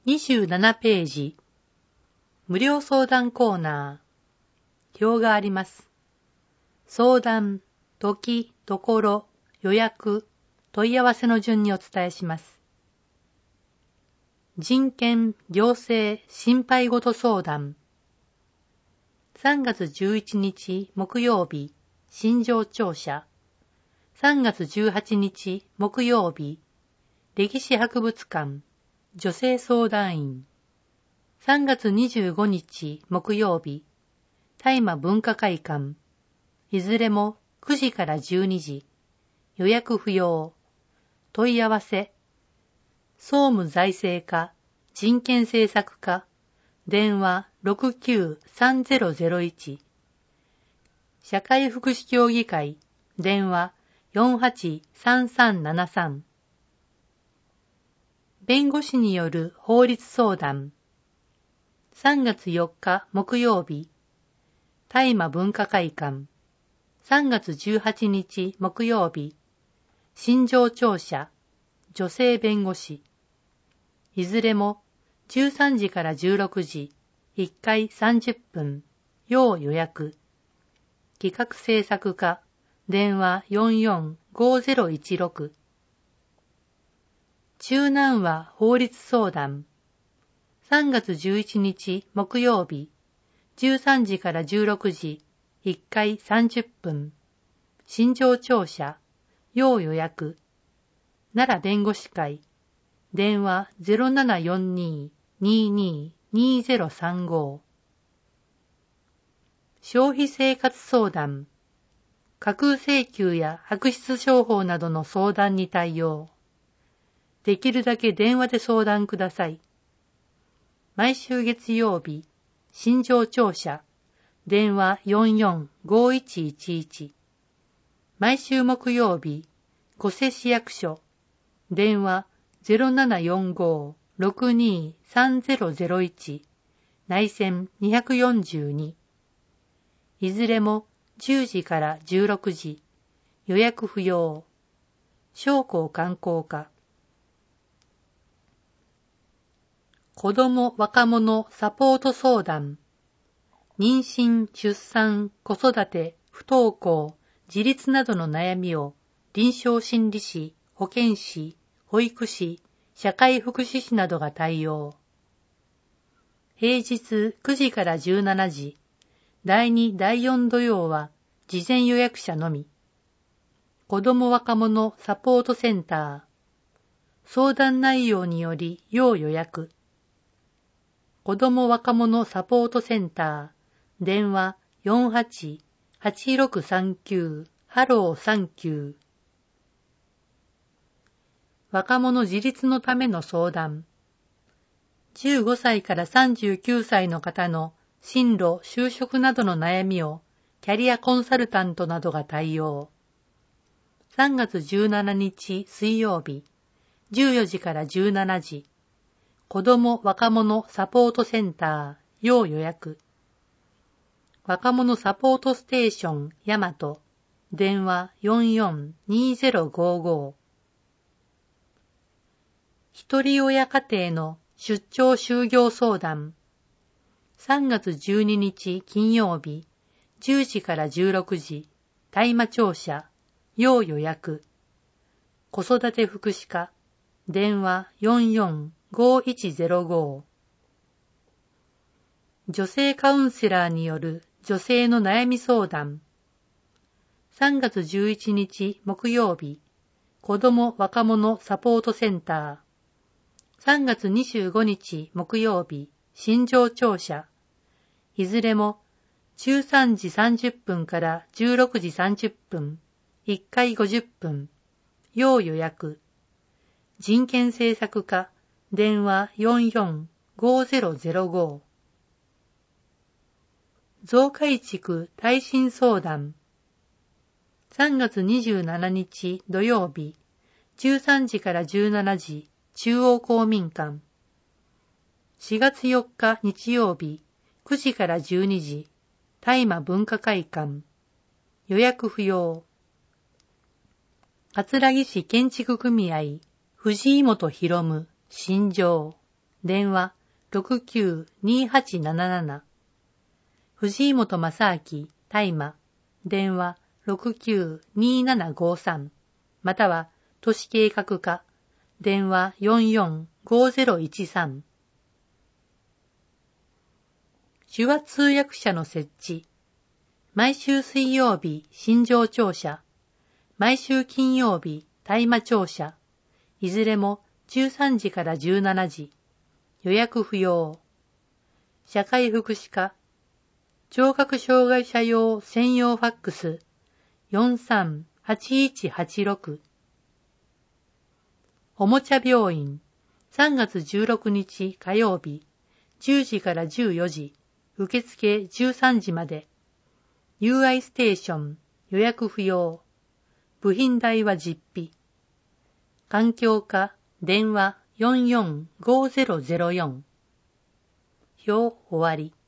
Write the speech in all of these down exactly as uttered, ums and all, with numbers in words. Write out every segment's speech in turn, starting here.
にじゅうななページ、無料相談コーナー、表があります。相談、時、ところ、予約、問い合わせの順にお伝えします。人権、行政、心配事相談。さんがつじゅういちにち木曜日、心情聴者。さんがつじゅうはちにち木曜日、歴史博物館、女性相談員。さんがつにじゅうごにち木曜日、大麻文化会館。いずれもくじからじゅうにじ。予約不要。問い合わせ。総務財政課、人権政策課。電話 ろくきゅうさんゼロゼロいち。社会福祉協議会。電話 よんはちさんさんななさん。弁護士による法律相談。さんがつよっか木曜日、大麻文化会館。さんがつじゅうはちにち木曜日、心情聴者、女性弁護士。いずれもじゅうさんじからじゅうろくじ、いっかいさんじゅっぷん、要予約。企画制作課、電話 よんよんごゼロいちろく。中南和法律相談。さんがつじゅういちにち木曜日、じゅうさんじからじゅうろくじ、いっかいさんじゅっぷん。心情聴者、要予約。奈良弁護士会。電話 ゼロななよんに にーにーにーゼロさんご。消費生活相談。架空請求や悪質商法などの相談に対応。できるだけ電話で相談ください。毎週月曜日、心情聴者、電話 よんよんごいちいちいち。毎週木曜日、小瀬市役所、電話 ゼロななよんご ろくにさんゼロゼロいち、内線にひゃくよんじゅうに。いずれもじゅうじからじゅうろくじ、予約不要。商工観光課。子ども若者サポート相談。妊娠、出産、子育て、不登校、自立などの悩みを臨床心理士、保健師、保育士、社会福祉士などが対応。平日くじからじゅうしちじ、だいに、だいよん土曜は事前予約者のみ。子ども若者サポートセンター。相談内容により要予約。子ども若者サポートセンター。電話 よんはちはちろくさんきゅう ハローさんきゅう。若者自立のための相談。じゅうごさいからさんじゅうきゅうさいの方の進路、就職などの悩みをキャリアコンサルタントなどが対応。さんがつじゅうしちにち水曜日、じゅうよじからじゅうしちじ。子ども若者サポートセンター、要予約。若者サポートステーション、大和。電話 よんよんにゼロごご。一人親家庭の出張就業相談。さんがつじゅうににち金曜日、じゅうじからじゅうろくじ、大麻庁舎、要予約。子育て福祉課、電話 よんよんごいちゼロご。女性カウンセラーによる女性の悩み相談。さんがつじゅういちにち木曜日、子ども若者サポートセンター。さんがつにじゅうごにち木曜日、心情聴者。いずれもじゅうさんじさんじゅっぷんからじゅうろくじさんじゅっぷん、いっかいごじゅっぷん、要予約。人権政策課、電話 よんよんごゼロゼロご。増改築耐震相談。さんがつにじゅうしちにち土曜日、じゅうさんじからじゅうしちじ、中央公民館。しがつよっか日曜日、くじからじゅうにじ、大麻文化会館。予約不要。葛城市建築組合、藤井本博夢、心情。 電話 ろくきゅうにはちなななな。藤本正明、大麻、電話 ろくきゅうにななごさん、または都市計画課、電話 よんよんごゼロいちさん。手話通訳者の設置。毎週水曜日、新庄庁舎。毎週金曜日、大麻庁舎。いずれもじゅうさんじからじゅうしちじ。予約不要。社会福祉課。聴覚障害者用専用ファックス よんさんはちいちはちろく。おもちゃ病院さんがつじゅうろくにち火曜日じゅうじからじゅうよじ、受付じゅうさんじまで。ユーアイ ステーション予約不要。部品代は実費。環境課電話 よんよんごゼロゼロよん。表終わり。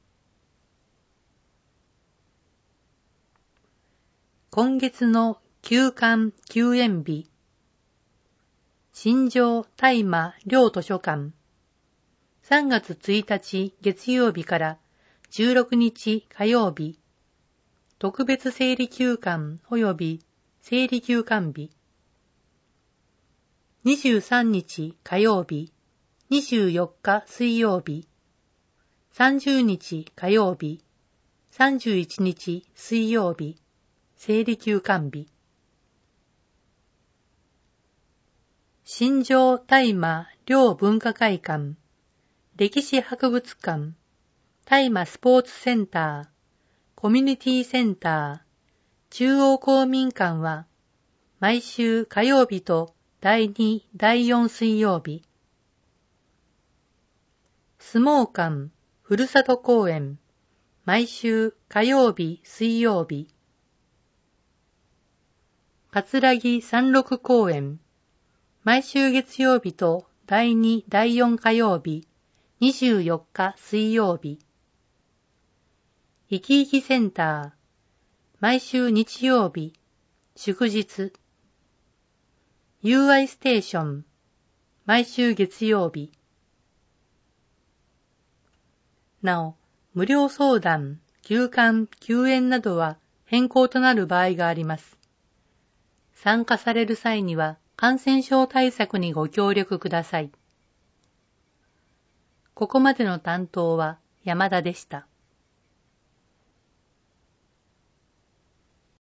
今月の休館休園日。新庄大麻両図書館。さんがつついたち月曜日からじゅうろくにち火曜日。特別生理休館及び生理休館日。にじゅうさんにち火曜日、にじゅうよっか水曜日、さんじゅうにち火曜日、さんじゅういちにち水曜日、生理休館日。新庄大麻両文化会館、歴史博物館、大麻スポーツセンター、コミュニティセンター、中央公民館は、毎週火曜日とだいに、だいよん水曜日。相撲館、ふるさと公園、毎週火曜日、水曜日。葛城三六公園、毎週月曜日とだいに、だいよん火曜日、にじゅうよっか水曜日。いきいきセンター、毎週日曜日、祝日。ユーアイ ステーション、毎週月曜日。なお、無料相談、休館、休園などは変更となる場合があります。参加される際には感染症対策にご協力ください。ここまでの担当は山田でした。